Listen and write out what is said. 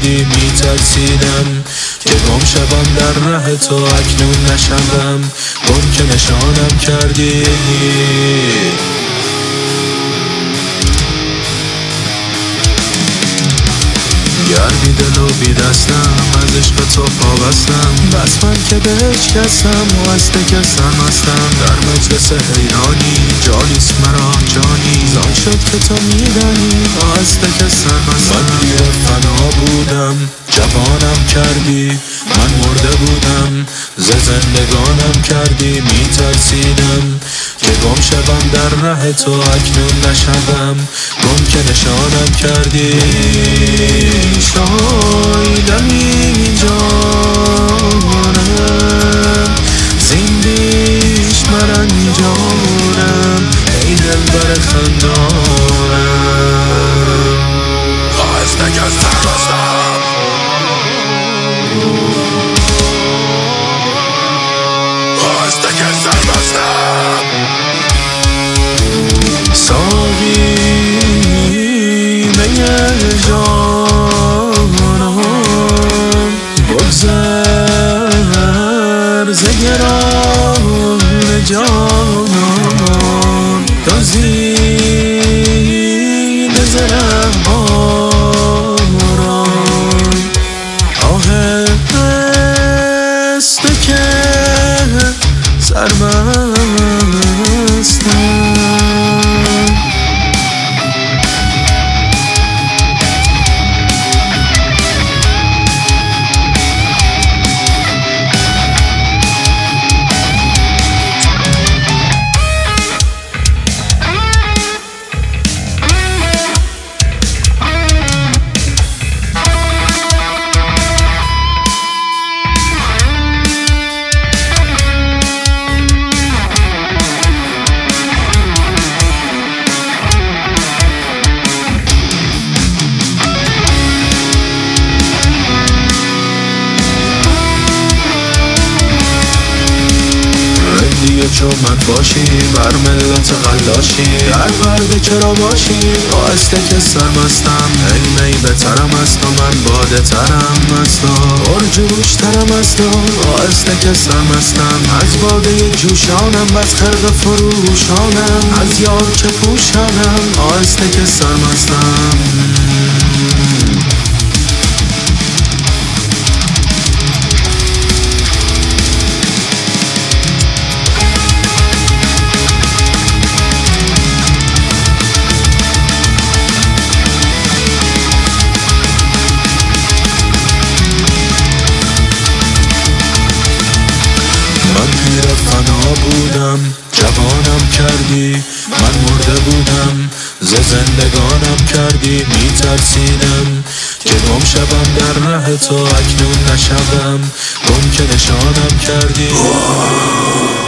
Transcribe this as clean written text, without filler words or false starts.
کردی میترسیدم که گم شوم در ره تو اکنون نشوم گم که نشانم کردی گرمی دل و بی دستم از عشق تو پابستم بس من که به هیچکسم واسطه که سرمستم در مجلس حیرانی جانیست مرا جانی زان شد که تو میدانی واسطه که سرمستم من پیر فنا بودم جوانم کردی من مرده بودم ز زندگانم کردی میترسیدم که گم شوم در ره تو اکنون نشوم گم که نشانم کردی شایدمی جانم زین بیش مرنجانم ای دلبر خندانم خواهسته که سربستم خواهسته که سربستم ساقی می جانم بگذر ز گران جانم دزدید ز رهباران آهسته که سرمستم دیگه چون من باشی بر ملت غلاشی در پرده چرا باشی آهسته که سرمستم ای می بترم است و من باده ترم است پرجوش ترم است آهسته که سرمستم از باده جوشانم و از خرق فروشانم از یار که پوشانم آهسته که سرمستم من پیر فنا بودم جوانم کردی من مرده بودم ز زندگانم کردی میترسیدم که گم شوم در ره تو اکنون نشوم گم که نشانم کردی